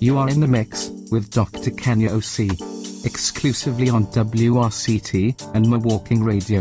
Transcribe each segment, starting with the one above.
You are in the mix with Dr. Kenya OC, exclusively on WRCT and Milwaukee Radio.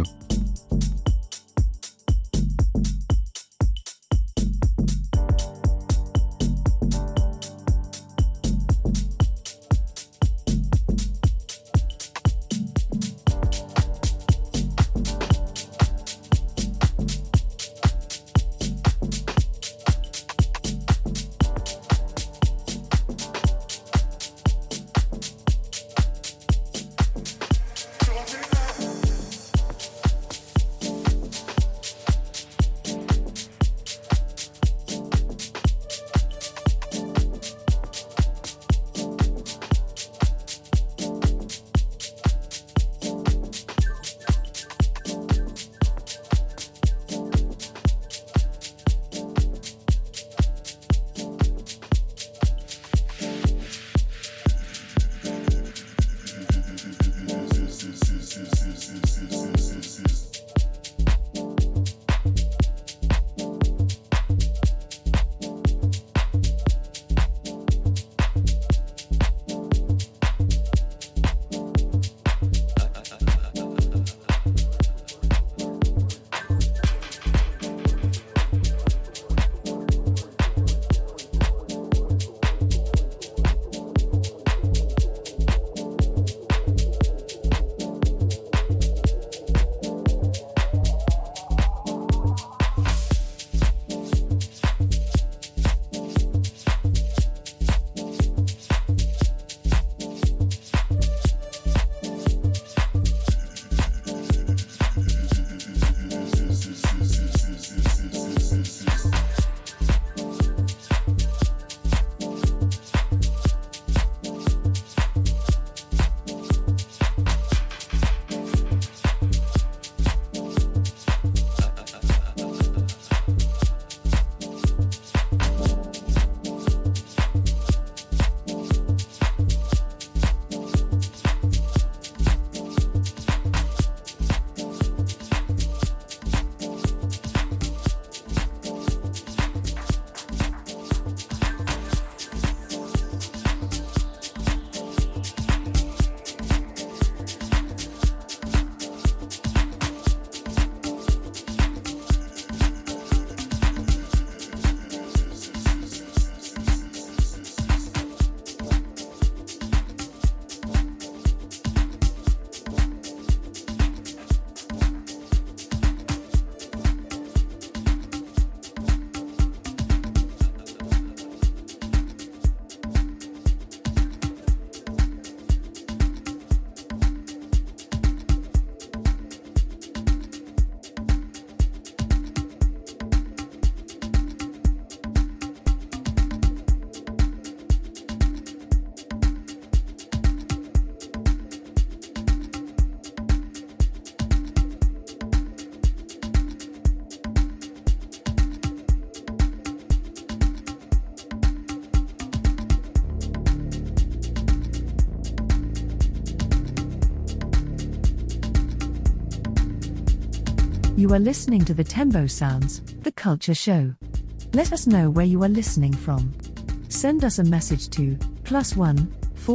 You are listening to the Tembo Sounds, the Culture Show. Let us know where you are listening from. Send us a message to +1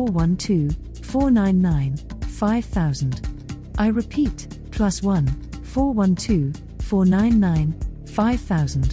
412 499 5000. I repeat, +1 412 499 5000.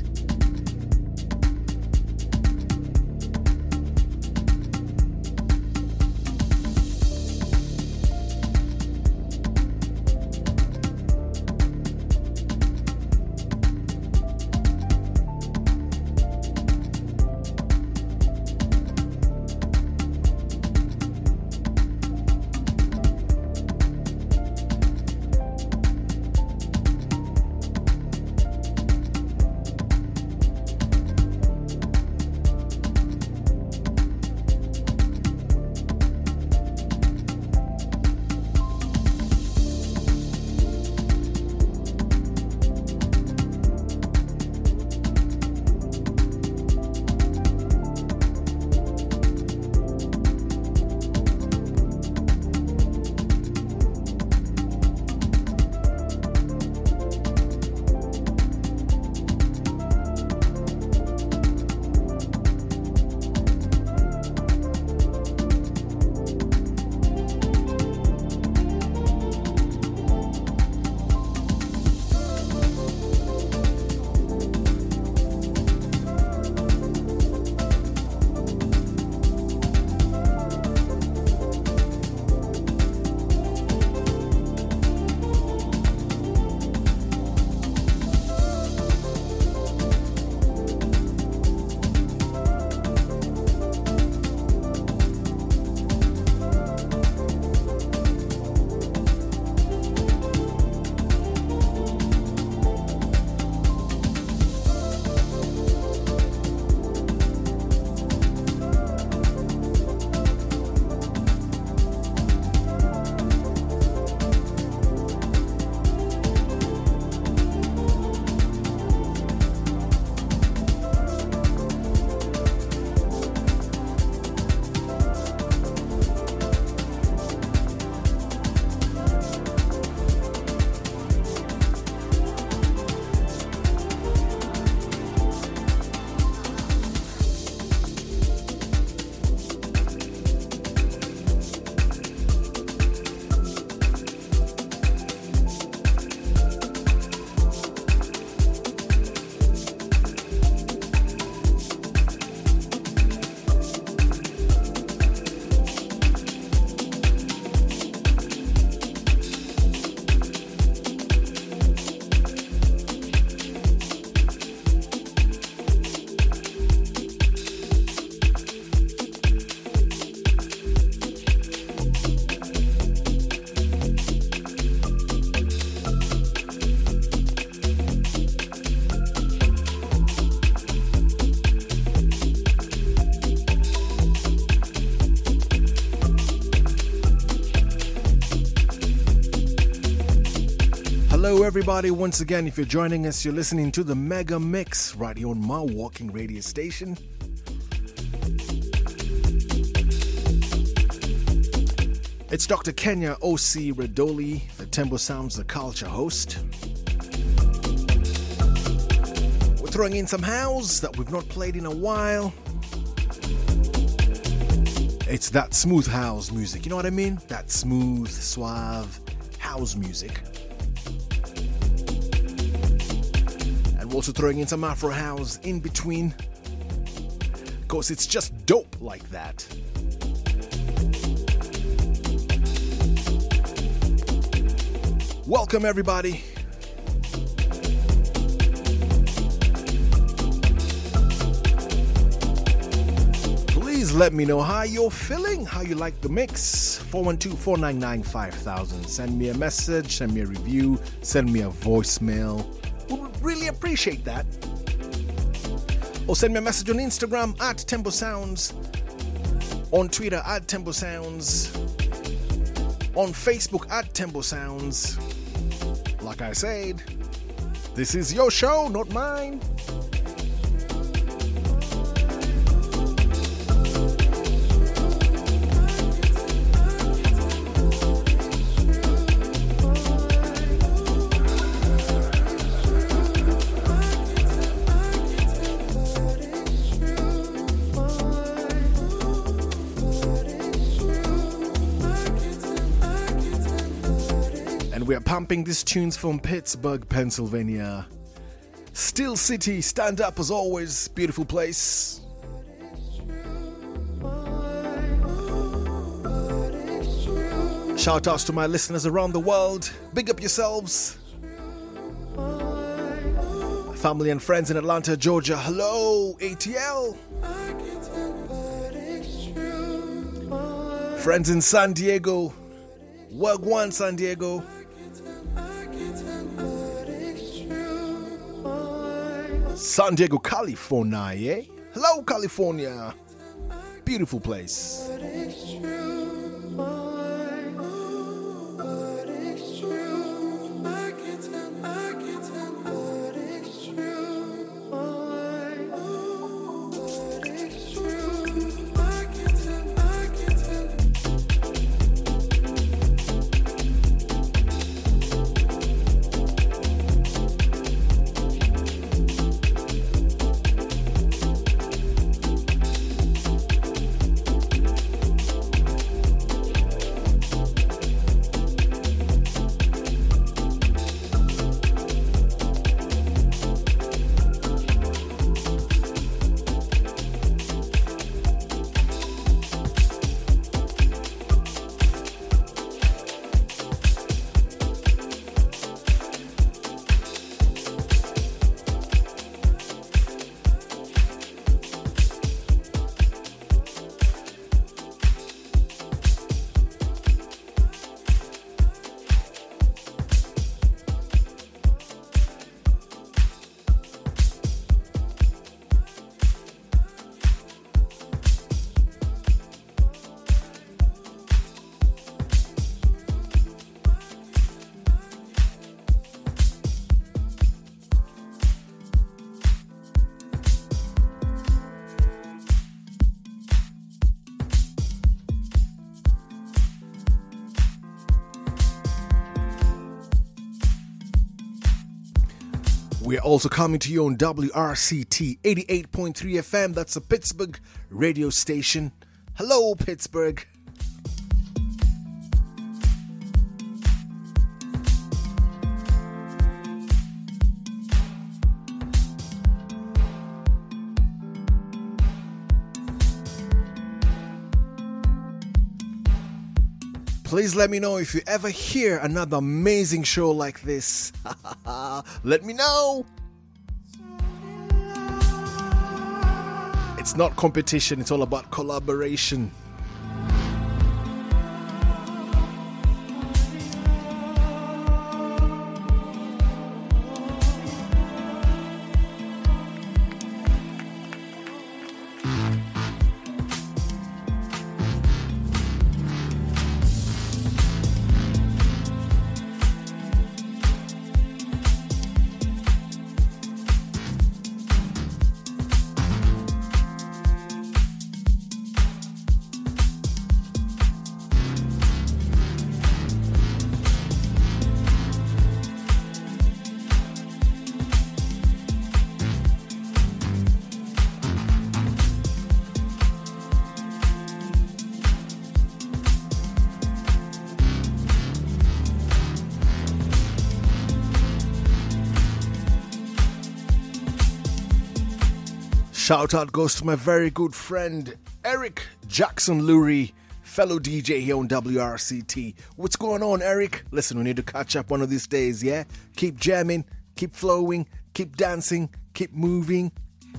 Hello, everybody. Once again, if you're joining us, you're listening to the Mega Mix right here on my walking radio station. It's Dr. Kenya O.C. Redoli, the Tembo Sounds the Culture host. We're throwing in some house that we've not played in a while. It's that smooth house music, you know what I mean? That smooth, suave house music. And we're also throwing in some Afro house in between, because it's just dope like that. Welcome, everybody. Please let me know how you're feeling, how you like the mix. 412-499-5000. Send me a message, send me a review, send me a voicemail. We would really appreciate that. Or send me a message on Instagram at Tembo Sounds, on Twitter at Tembo Sounds, on Facebook at Tembo Sounds. Like I said, this is your show, not mine. We are pumping these tunes from Pittsburgh, Pennsylvania. Steel City, stand up as always, beautiful place. Shout outs to my listeners around the world. Big up yourselves. Family and friends in Atlanta, Georgia. Hello, ATL. Friends in San Diego. Wagwan, San Diego. San Diego, California, eh? Hello, California. Beautiful place. We're also coming to you on WRCT 88.3 FM. That's a Pittsburgh radio station. Hello, Pittsburgh. Please let me know if you ever hear another amazing show like this. Let me know. It's not competition, it's all about collaboration. Shout out goes to my very good friend Eric Jackson Lurie, fellow DJ here on WRCT. What's going on, Eric? Listen, we need to catch up one of these days, yeah? Keep jamming, keep flowing, keep dancing, keep moving.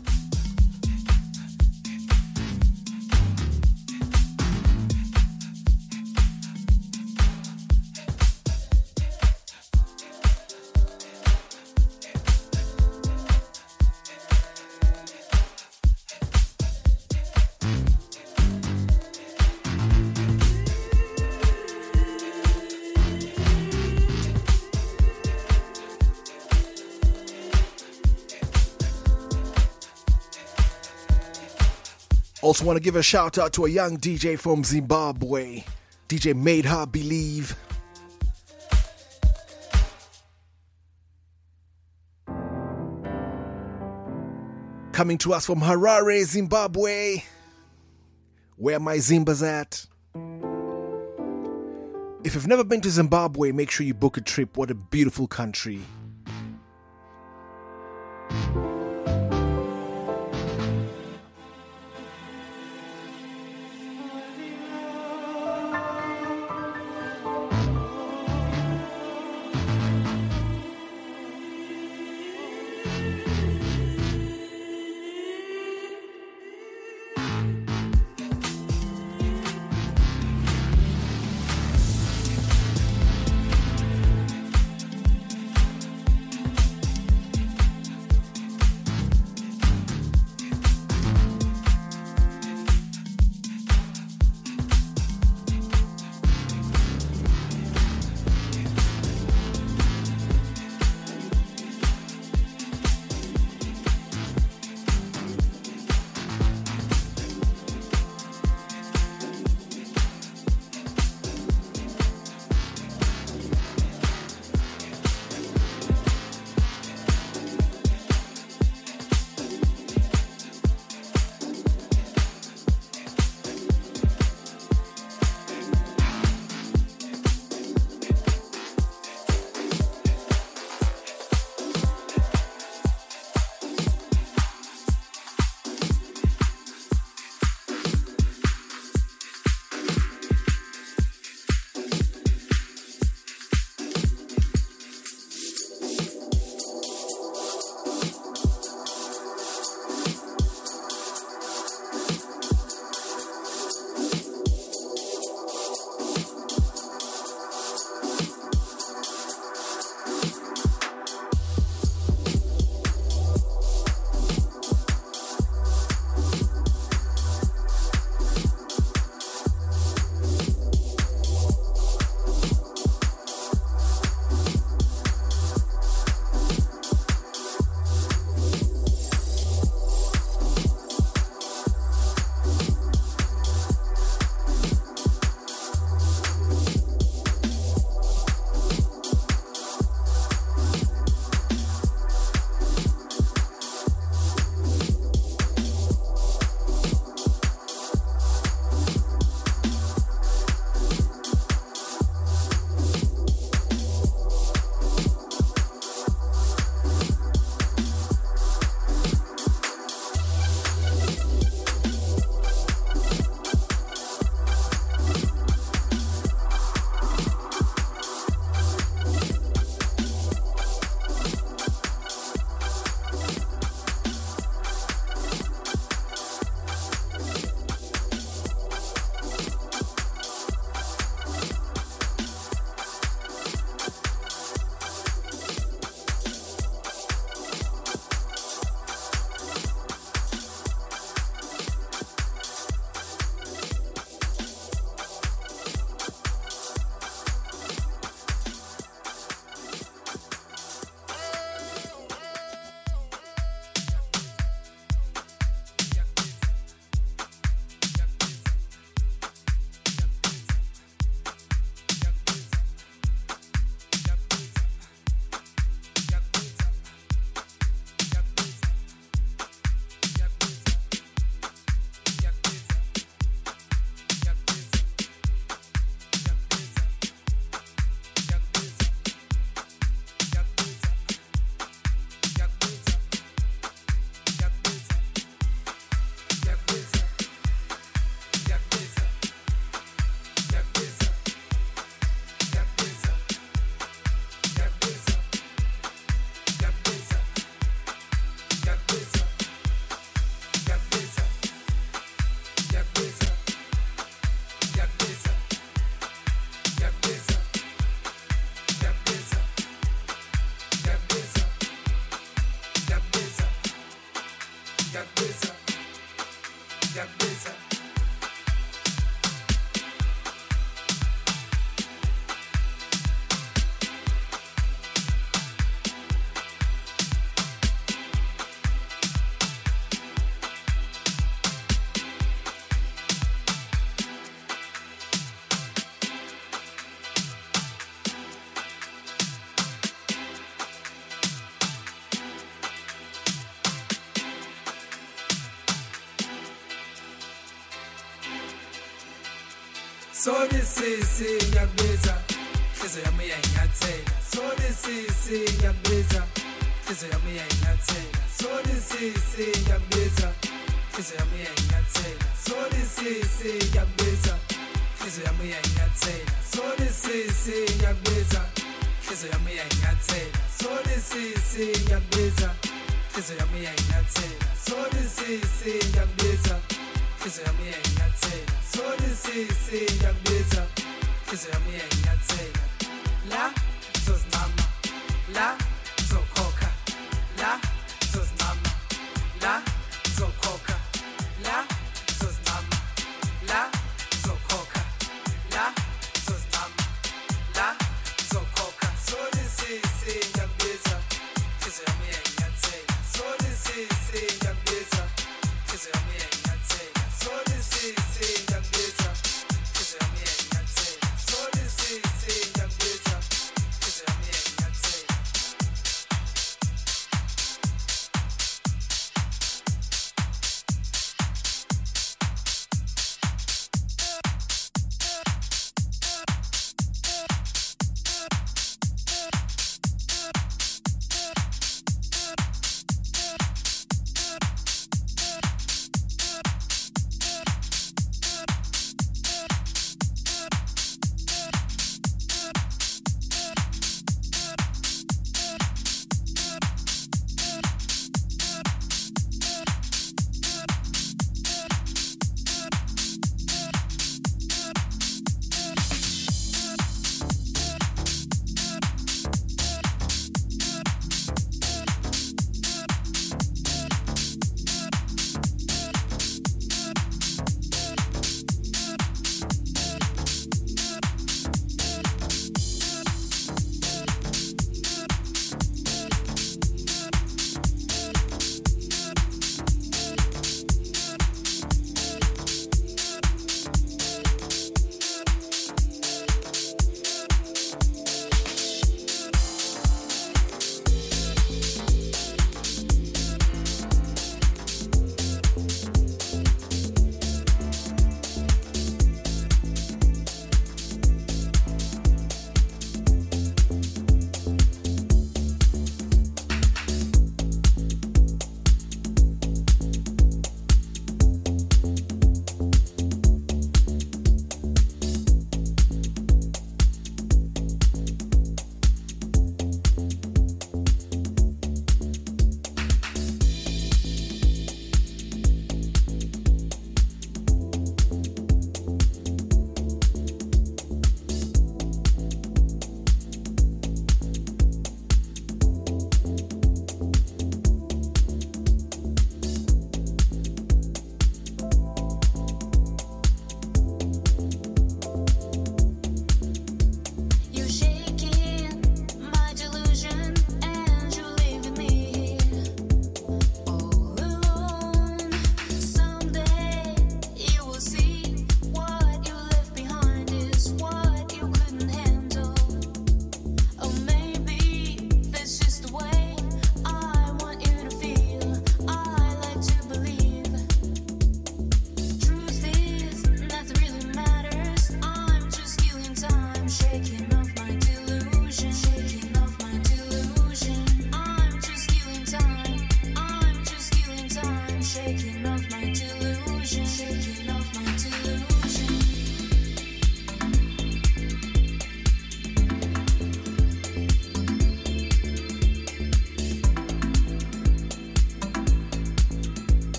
Also want to give a shout out to a young DJ from Zimbabwe. DJ Made Her Believe. Coming to us from Harare, Zimbabwe. Where my Zimbas at? If you've never been to Zimbabwe, make sure you book a trip. What a beautiful country. ngiyakubiza Sorry sisi ngiyakubiza Hliziyo yami iyanyathela Sorry sisi ngiyakubiza Hliziyo yami iyanyathela Sorry sisi ngiyakubiza Hliziyo yami iyanyathela Sorry sisi ngiyakubiza Hliziyo yami iyanyathela Sorry sisi ngiyakubiza Hliziyo yami iyanyathela Sorry sisi ngiyakubiza Hliziyo yami iyanyathela Sorry sisi ngiyakubiza Hliziyo yami iyanyathela Sorry sisi ngiyakubiza Hliziyo yami iyanyathela La zozinama La zokhokha La zozinama La zokhokha La zozinama La zokhokha La zozinama La zokhokha Sorry sisi ngiyakubiza Hliziyo yami iyanyathela Sorry sisi ngiyakubiza Hliziyo yami iyanyathela Sorry sisi ngiyakubiza Hliziyo yami iyanyathela Sorry sisi ngiyakubiza Hliziyo yami iyanyathela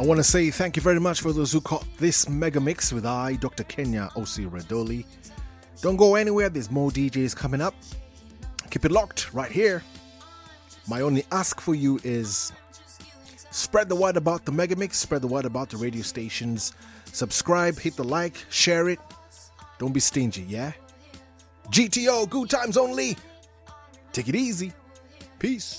want to say thank you very much for those who caught this mega mix with I, Dr. Kenya Osi Radoli. Don't go anywhere, there's more DJs coming up. Keep it locked right here. My only ask for you is spread the word about the mega mix, spread the word about the radio stations, subscribe, hit the like, share it. Don't be stingy, yeah? GTO, good times only. Take it easy. Peace.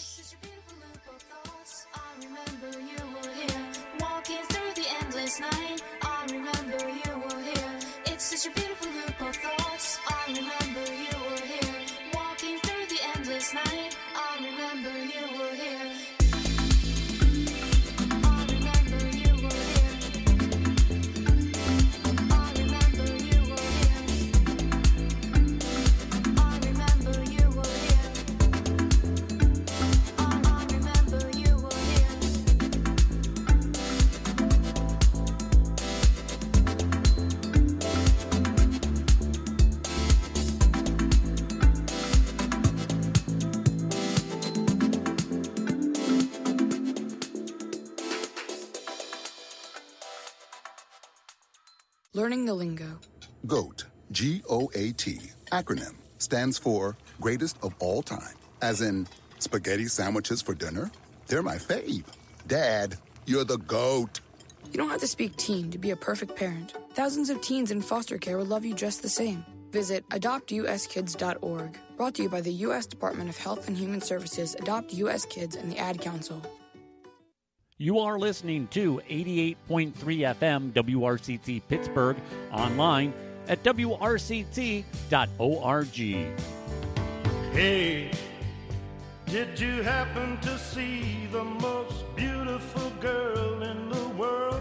Night, I remember you were here. It's such a beautiful loop of thoughts. I remember you were here. Walking through the endless night, I remember you were here. I remember you were here. I remember you were here. I remember you were here. I remember you were here. Learning the lingo. GOAT, G-O-A-T, acronym, stands for greatest of all time. As in, spaghetti sandwiches for dinner? They're my fave. Dad, you're the GOAT. You don't have to speak teen to be a perfect parent. Thousands of teens in foster care would love you just the same. Visit adoptuskids.org. Brought to you by the U.S. Department of Health and Human Services, Adopt U.S. Kids, and the Ad Council. You are listening to 88.3 FM WRCT Pittsburgh, online at wrct.org. Hey, did you happen to see the most beautiful girl in the world?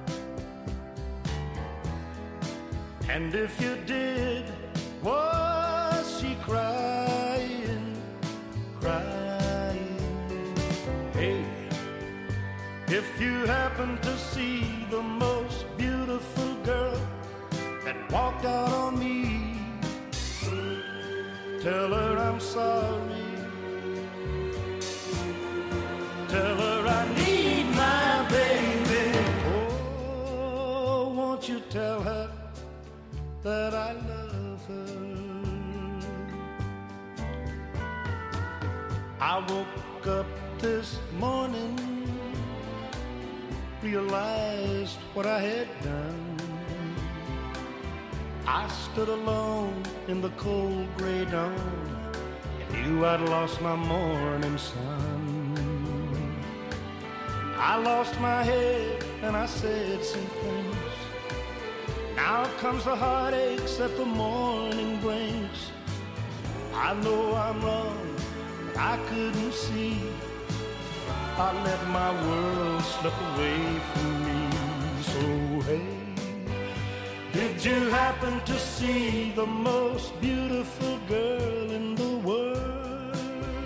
And if you did, was she crying, crying? Hey, if you happen to see the most beautiful girl that walked out on me, tell her I'm sorry. Tell her I need my baby. Oh, won't you tell her that I love her? I woke up this morning, realized what I had done. I stood alone in the cold gray dawn and knew I'd lost my morning sun. I lost my head and I said some things. Now comes the heartaches that the morning brings. I know I'm wrong, but I couldn't see. I let my world slip away from me. So hey, did you happen to see the most beautiful girl in the world?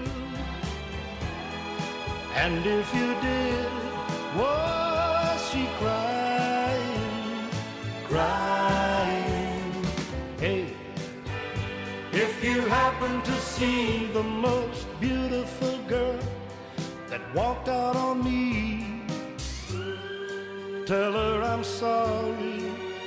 And if you did, was she crying, crying? Hey, if you happen to see the most beautiful girl that walked out on me, tell her I'm sorry.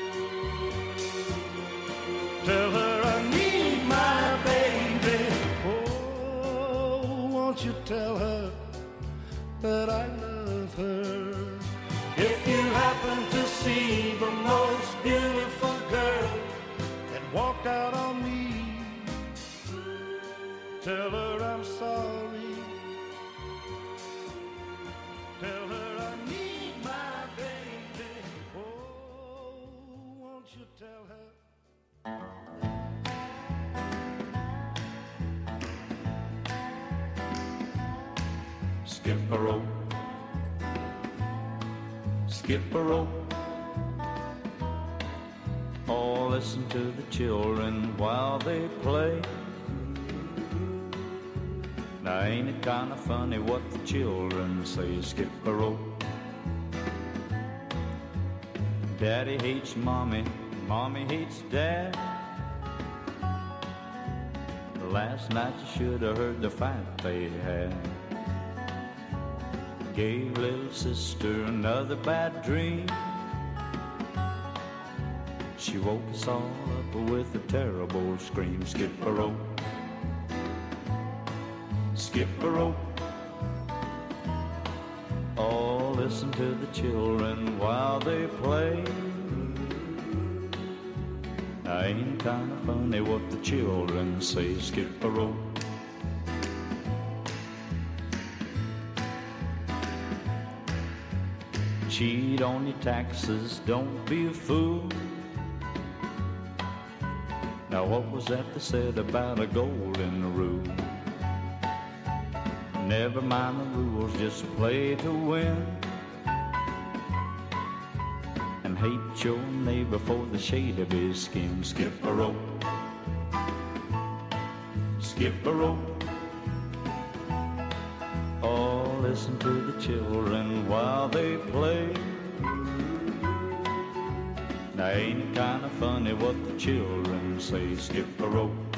Tell her I need my baby. Oh, won't you tell her that I love her? If you happen to see the most beautiful girl that walked out on me, tell her I'm sorry. Tell her I need my baby. Oh, won't you tell her? Skip a rope, skip a rope. Oh, listen to the children while they play. Now ain't it kinda funny what the children say? Skip a rope. Daddy hates mommy, mommy hates dad. Last night you should have heard the fight they had. gave little sister another bad dream. She woke us all up with a terrible scream. Skip a rope, skip a rope. Oh, listen to the children while they play. Ain't it kind of funny what the children say? Skip a rope. Cheat on your taxes, don't be a fool. Now what was that they said about a golden rule? Never mind the rules, just play to win. And hate your neighbor for the shade of his skin. Skip a rope, skip a rope. Oh, listen to the children while they play. Now ain't it kind of funny what the children say? Skip a rope,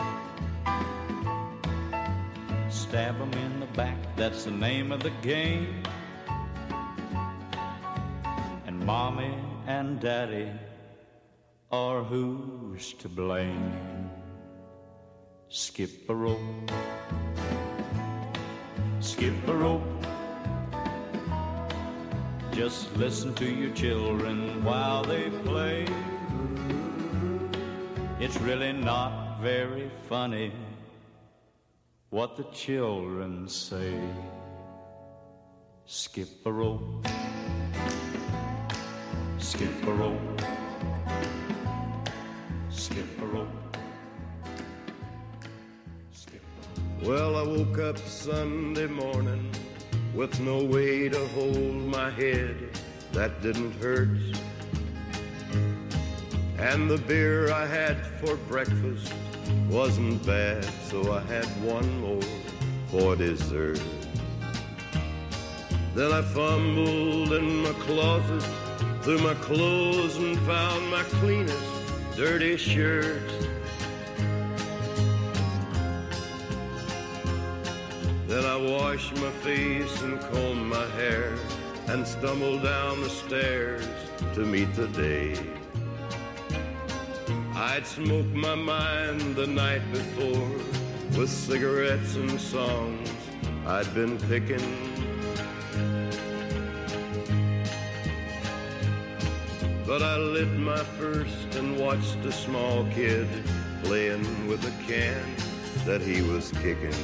stab 'em in the back, that's the name of the game. And mommy and daddy are who's to blame? Skip a rope, skip a rope. Just listen to your children while they play. It's really not very funny what the children say. Skip a rope, skip a rope, skip a rope, skip a rope. Well, I woke up Sunday morning with no way to hold my head that didn't hurt. And the beer I had for breakfast wasn't bad, so I had one more for dessert. Then I fumbled in my closet through my clothes and found my cleanest dirty shirt. Then I washed my face and combed my hair and stumbled down the stairs to meet the day. I'd smoked my mind the night before with cigarettes and songs I'd been picking. But I lit my first and watched a small kid playing with a can that he was kicking.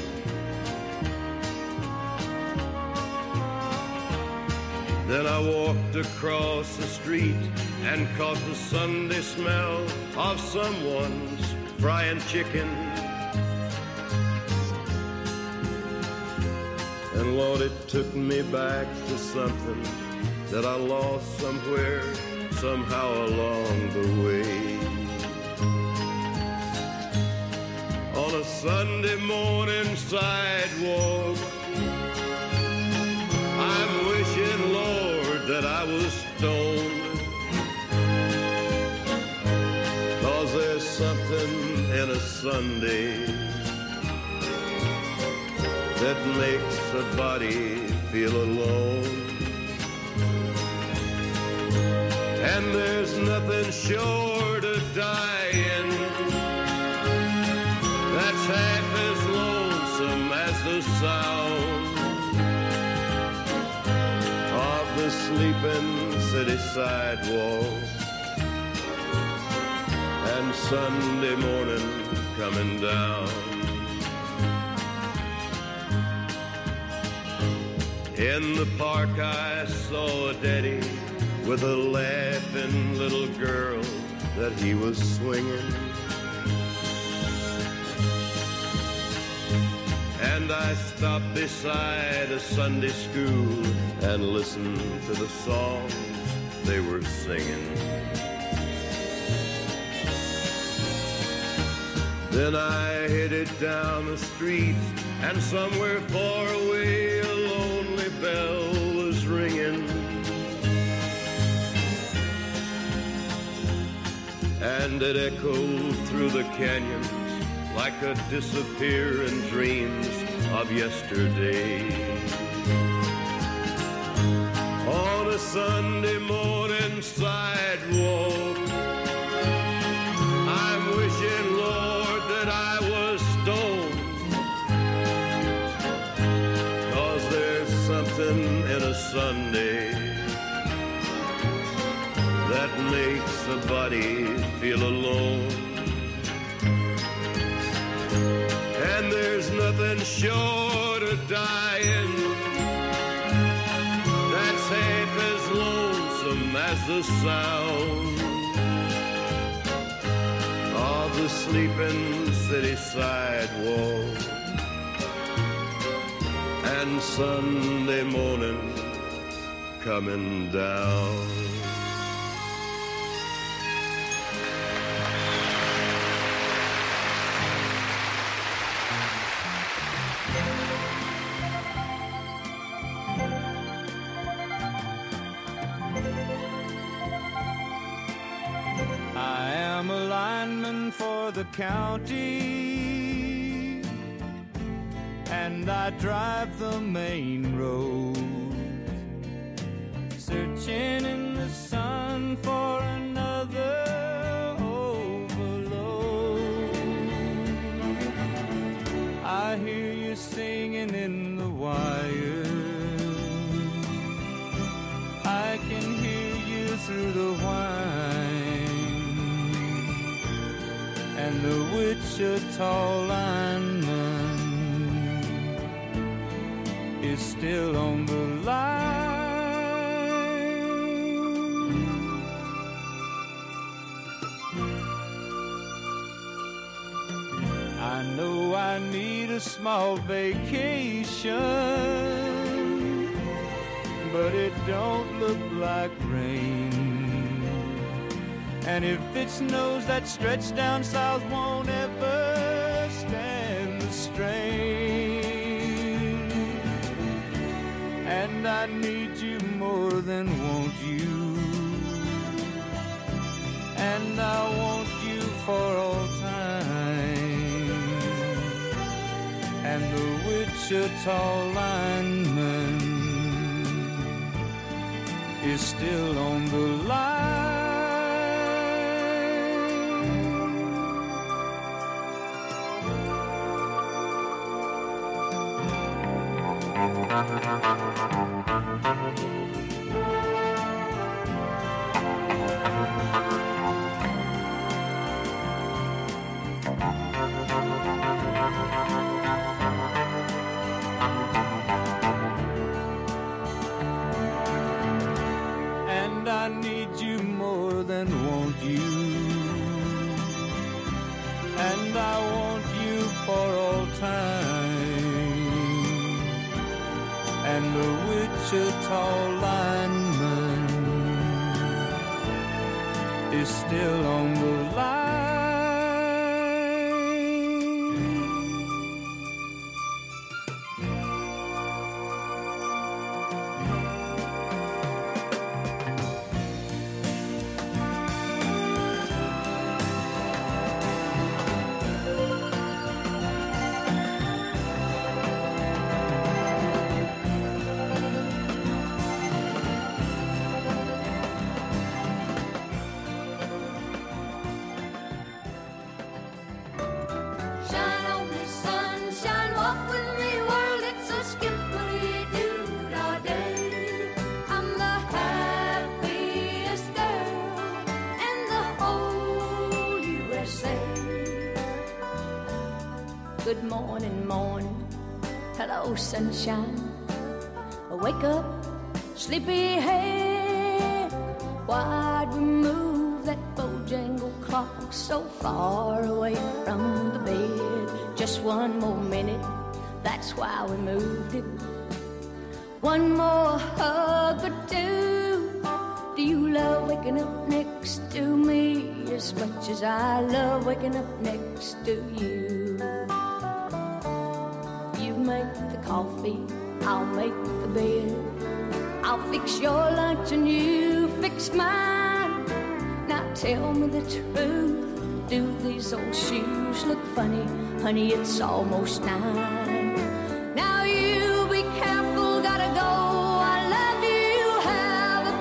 Then I walked across the street and caught the Sunday smell of someone's frying chicken. And Lord, it took me back to something that I lost somewhere, somehow along the way. On a Sunday morning sidewalk, I'm wishing, Lord, that I was stoned. 'Cause there's something in a Sunday that makes a body feel alone. And there's nothing short of dying that's half as lonesome as the sound of the sleeping city sidewalk and Sunday morning coming down. In the park I saw a daddy with a laughing little girl that he was swinging. And I stopped beside a Sunday school and listened to the songs they were singing. Then I headed down the street, and somewhere far away a lonely bell was ringing. And it echoed through the canyons like a disappearing dreams of yesterday. the Sunday morning sidewalk. I'm wishing, Lord, that I was stoned, 'cause there's something in a Sunday that makes a body feel alone. And there's nothing short of dying that's half as lonesome as the sound of the sleeping city sidewalk and Sunday morning coming down. I am a lineman for the county, and I drive the main road, searching in the sun for another overload. I hear you singing in the wire, I can hear you through the whine, and the Wichita lineman is still on the line. I know I need a small vacation, but it don't look like rain. And if it snows, that stretch down south won't ever stand the strain. And I need you more than want you, and I want you for all time. And the Wichita lineman is still on the line. And I need you more than want you, and I want you for all time. And the Wichita lineman is still on the line. Good morning, morning, hello sunshine. Wake up, sleepyhead. Why'd we move that Bojangle clock so far away from the bed? Just one more minute, that's why we moved it. One more hug or two. Do you love waking up next to me as much as I love waking up next to you? Make the coffee, I'll make the bed. I'll fix your lunch and you fix mine. Now tell me the truth, do these old shoes look funny? Honey, it's almost 9. Now you be careful, gotta go. I love you, have a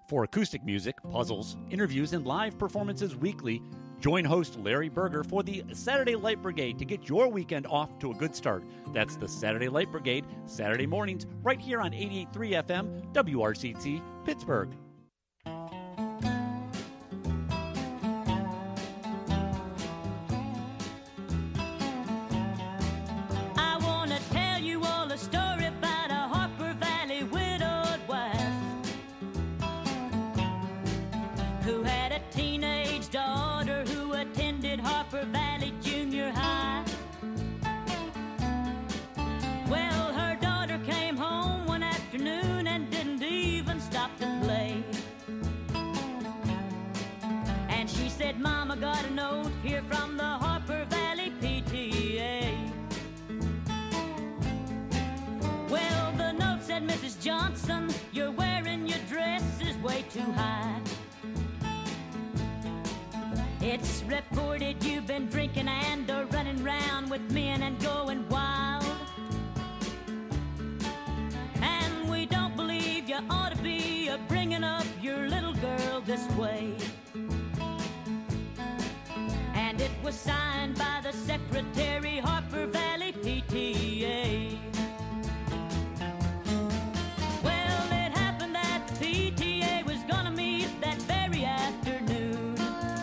For acoustic music, puzzles, interviews, and live performances weekly, join host Larry Berger for the Saturday Light Brigade to get your weekend off to a good start. That's the Saturday Light Brigade, Saturday mornings, right here on 88.3 FM, WRCT, Pittsburgh. I want to tell you all a story about a Harper Valley widowed wife who had a teenage daughter who attended Harper Valley Junior High. Well, her daughter came home one afternoon and didn't even stop to play. And she said, Mama, got a note here from the Harper Valley PTA. Well, the note said, Mrs. Johnson, you're wearing your dress is way too high. It's reported you've been drinking and running round with men and going wild. And we don't believe you ought to be bringing up your little girl this way. And it was signed by the Secretary, Harper Valley PTA. Well, it happened that the PTA was gonna meet that very afternoon.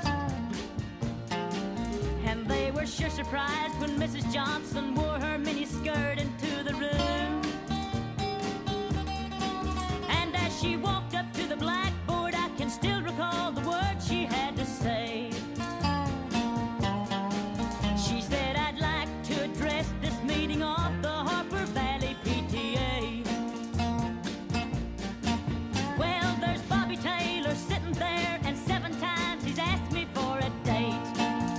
And they were sure surprised when Mrs. Johnson wore her mini skirt into the room. And as she walked up to the blackboard, I can still recall the words she had to say. She said, I'd like to address this meeting of the Harper Valley PTA. Well, there's Bobby Taylor sitting there, and 7 times he's asked me for a date.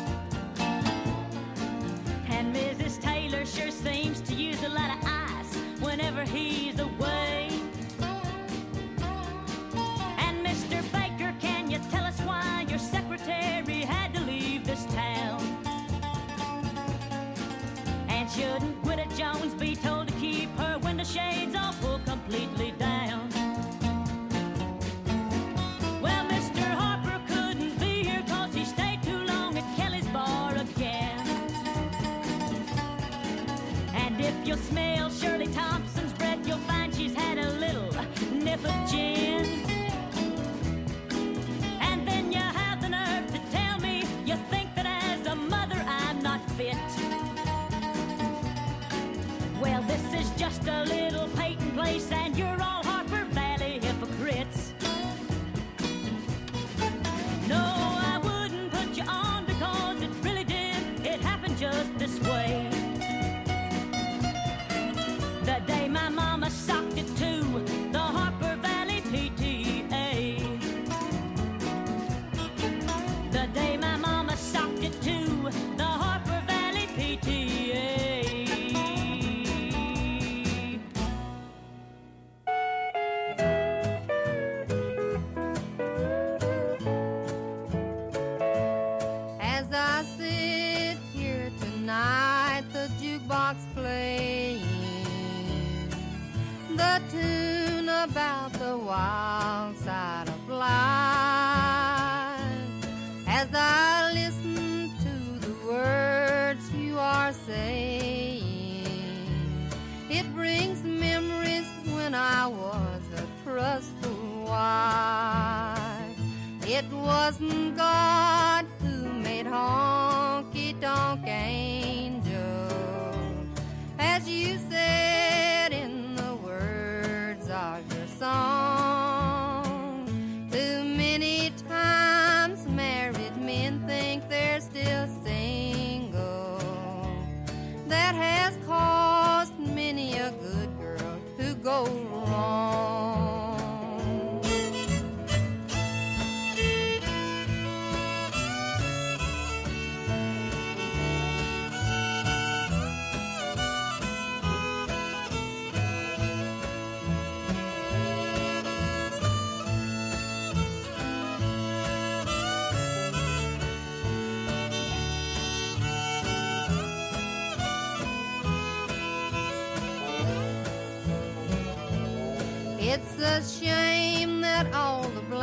And Mrs. Taylor sure seems to use a lot of ice whenever he's away. And Mr. Baker, can you tell us why your secretary had to leave this town? And shouldn't Widow Jones be told to keep her window shades all pulled completely down? Well, Mr. Harper couldn't be here 'cause he stayed too long at Kelly's bar again. And if you'll smell Shirley Thompson's breath, you'll find she's had a little nip of gin. And then you have the nerve to tell me you think that as a mother I'm not fit. Well, this is just a little Peyton place, and you're all Harper Valley hypocrites. No, I wouldn't put you on because it really did. It happened just this way. The day my mama socked it to the Harper Valley PTA. The day my mama socked it to the Harper Valley PTA. As I sit here tonight, the jukebox playing the tune about the wild side of life. As I listen to the words you are saying, it brings memories when I was a trustful wife. It wasn't God who made honky-tonk angels, as you said in the words of your song. Too many times married men think they're still single. That has caused many a good girl to go wrong. It's a shame that all the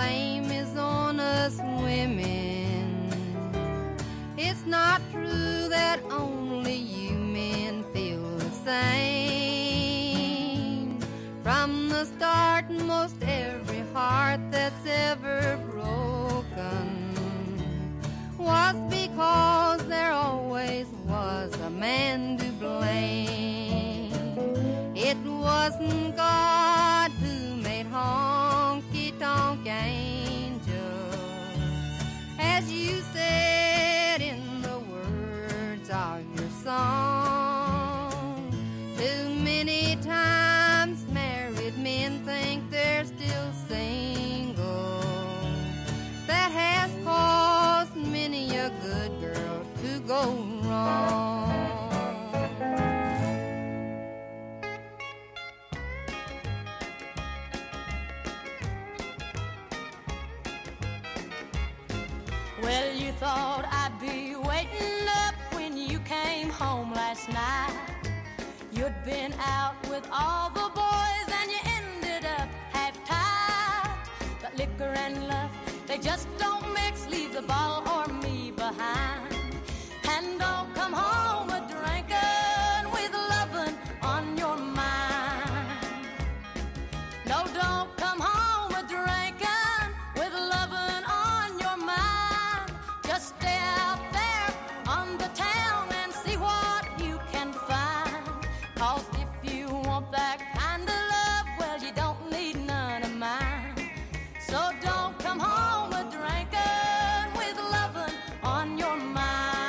Well, you thought I'd be waiting up when you came home last night. You'd been out with all the boys and you ended up half-tied. But liquor and love, they just don't mix. Leave the bottle or me behind. And don't come home a drinking with lovin' on your mind. No, don't come home a drinking with lovin' on your mind. Just stay out there on the town and see what you can find. 'Cause if you want that kind of love, well, you don't need none of mine. So don't come home a drinking with lovin' on your mind.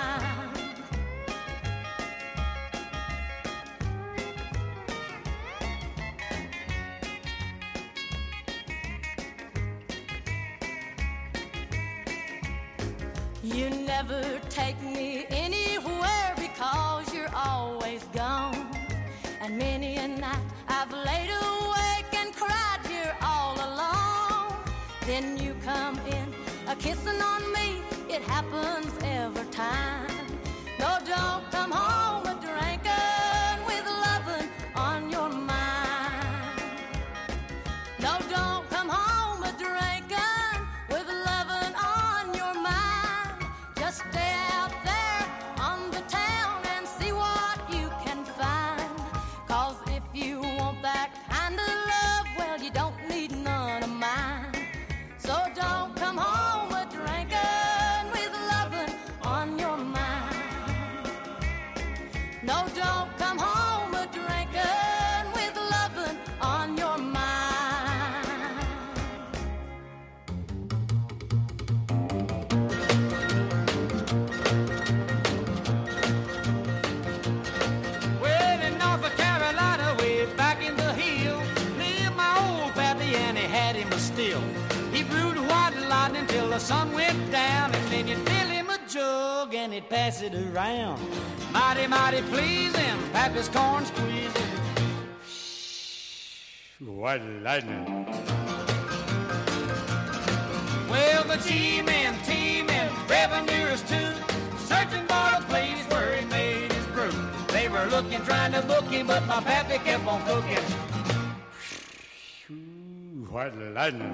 You never take me anywhere because you're always gone. And many a night I've laid awake and cried here all alone. Then you come in a-kissing on me, it happens every time. No, don't come home a drinking with lovin' on your mind. No, don't come home a drinking with lovin' on your mind. Just stay out there on the town and see what you can find. 'Cause if you want that kind of love, well, you don't need none of mine. So don't come home a drinking with lovin' on your mind. No, don't come home a drinking with lovin' on your mind. Well, in North Carolina, way back in the hills, lived my old pappy and he had him a still. He brewed white lightning till the sun went down, and then you'd fill him a jug and he'd pass it around. Mighty, mighty pleasing, pappy's corn squeezing. White lightning. Well, the G-men, T-men, revenuers too, searching for a place where he made his brew. They were looking, trying to book him, but my pappy kept on cooking. White lightning.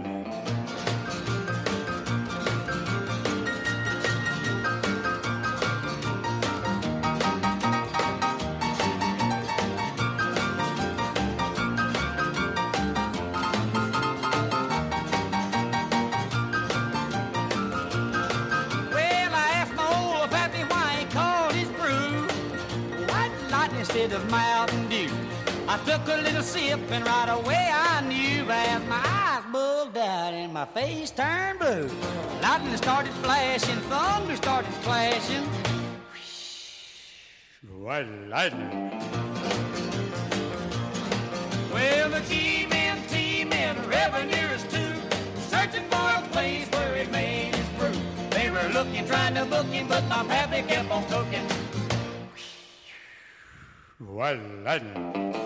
Instead of Mountain Dew, I took a little sip and right away I knew. As my eyes bugged out and my face turned blue, lightning started flashing, thunder started clashing. White lightning. Well, the G-men, T-men, revenuers too, searching for a place where he made his brew. They were looking, trying to book him, but my pappy kept on cooking. White lightning.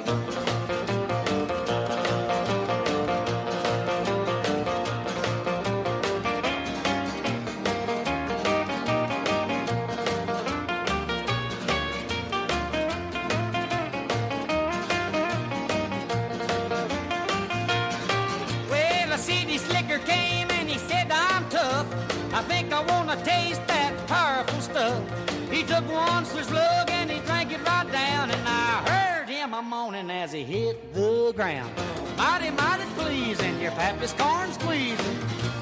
Well, a CD slicker came and he said, I'm tough. I think I want to taste that powerful stuff. He took one slug and he drank it right down, and I heard him a moaning as he hit the ground. Mighty, mighty pleasing, your pappy's corn squeezing.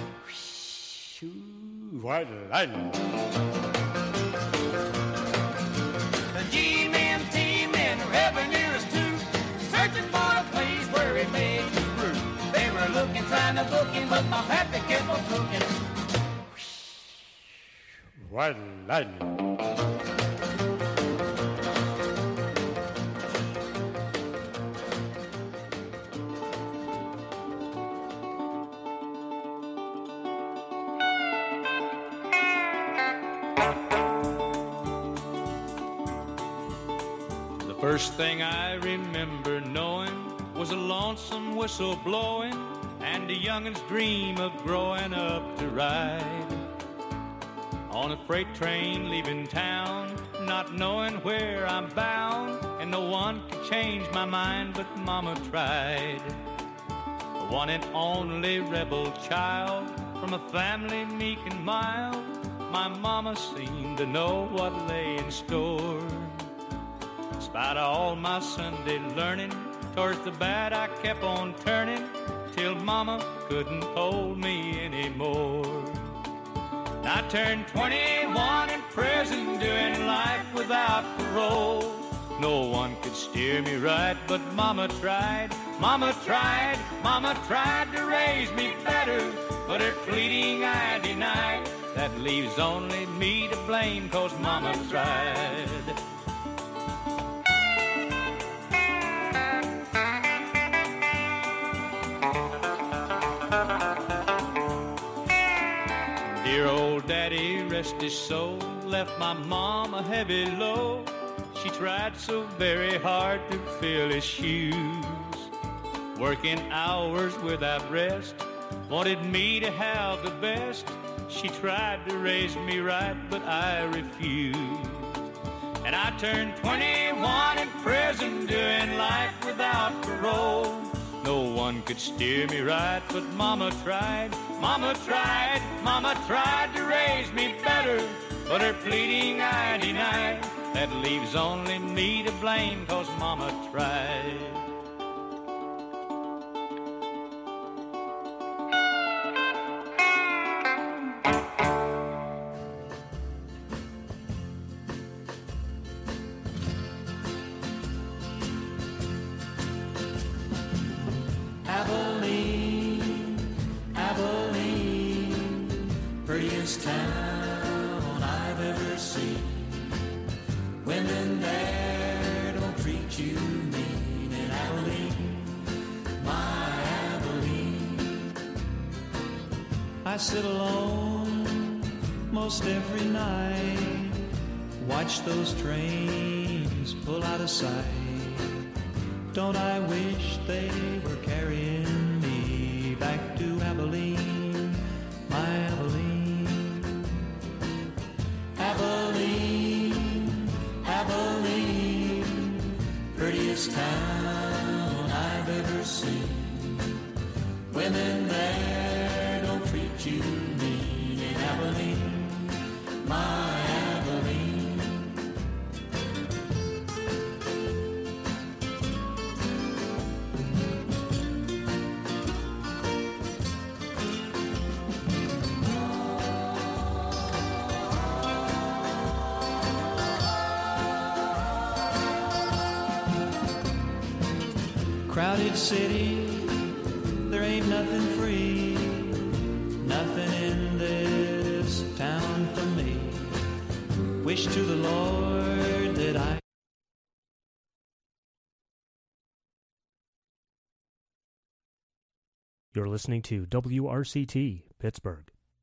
White lightning. The G-men, T-men, revenuers too, searching for a place where he made his brew. They were looking, trying to book him, but my pappy kept on cooking. White lightning. First thing I remember knowing was a lonesome whistle blowing and a youngin's dream of growing up to ride. on a freight train leaving town, not knowing where I'm bound, and no one could change my mind, but Mama tried. The one and only rebel child from a family meek and mild, my mama seemed to know what lay in store. In spite of all my Sunday learning, towards the bad I kept on turning, till Mama couldn't hold me anymore. I turned 21 in prison, doing life without parole. No one could steer me right, but Mama tried. Mama tried, Mama tried to raise me better, but her pleading I denied. That leaves only me to blame, 'cause Mama tried. Dear old daddy, rest his soul, left my mom a heavy load. She tried so very hard to fill his shoes, working hours without rest, wanted me to have the best. She tried to raise me right, but I refused. And I turned 21 in prison, doing life without parole. No one could steer me right, but Mama tried. Mama tried, Mama tried to raise me better, but her pleading I denied. That leaves only me to blame, 'cause Mama tried. Prettiest town I've ever seen. Women there don't treat you mean. In Abilene, my Abilene. I sit alone most every night, watch those trains pull out of sight. Don't I wish they were carrying me back to Abilene, my Abilene. Abilene, Abilene, prettiest town I've ever seen. Women there don't treat you mean. In Abilene, my Abilene. Crowded city, there ain't nothing free, nothing in this town for me. Wish to the Lord that I... You're listening to WRCT, Pittsburgh.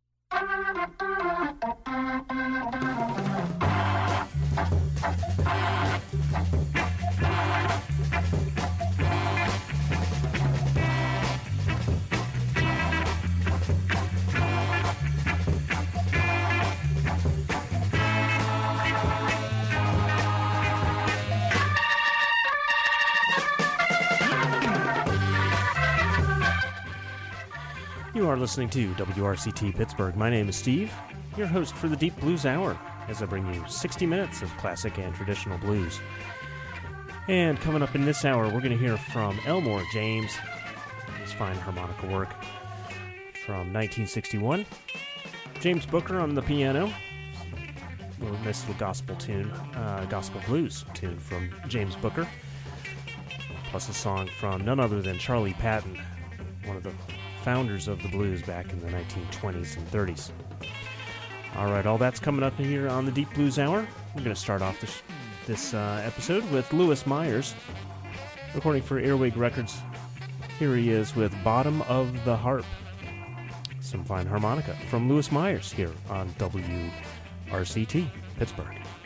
You are listening to WRCT Pittsburgh. My name is Steve, your host for the Deep Blues Hour, as I bring you 60 minutes of classic and traditional blues. And coming up in this hour, we're going to hear from Elmore James, his fine harmonica work from 1961. James Booker on the piano, a nice little gospel tune, gospel blues tune from James Booker, plus a song from none other than Charlie Patton, one of the founders of the blues back in the 1920s and 30s. All right, all that's coming up here on the Deep Blues Hour. We're going to start off this episode with Louis Myers, recording for Earwig Records. Here he is with Bottom of the Harp. Some fine harmonica from Louis Myers here on WRCT Pittsburgh.